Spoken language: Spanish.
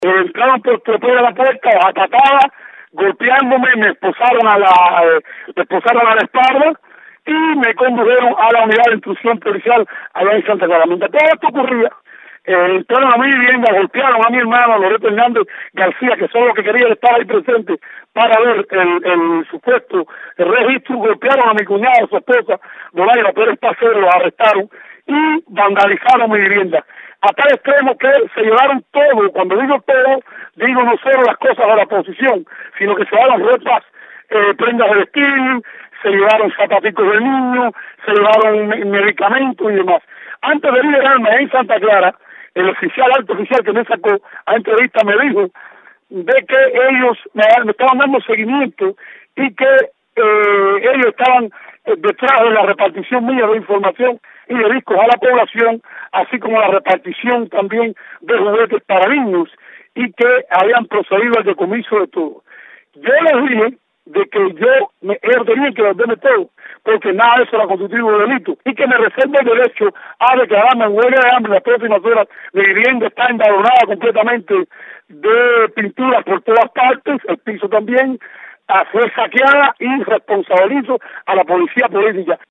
entraron por de la puerta a patadas, golpeándome, me esposaron a la espalda y me condujeron a la unidad de instrucción policial allá en Santa Clara. Mientras todo esto ocurría, entraron a mi vivienda, golpearon a mi hermano Loreto Hernández García, que son los que querían estar ahí presentes para ver el supuesto registro, golpearon a mi cuñada, su esposa, Donaira Pérez Pacero, los arrestaron y vandalizaron mi vivienda. A tal extremo que se llevaron todo. Cuando digo todo, digo no solo las cosas de la oposición, sino que se llevaron ropas, prendas de vestir, se llevaron zapaticos del niño, se llevaron medicamentos y demás. Antes de liberarme en Santa Clara, el alto oficial que me sacó a entrevista me dijo de que ellos me estaban dando seguimiento y que ellos estaban detrás de la repartición mía de información y de discos a la población, así como la repartición también de juguetes para niños, y que habían procedido al decomiso de todo. Yo les dije de que ellos tenían que ordenar todo, porque nada de eso era constitutivo de delito, y que me reservo el derecho a declararme en huelga de hambre las próximas horas. Mi vivienda está embadurnada completamente de pinturas por todas partes, el piso también, fue saqueada, y responsabilizo a la policía política.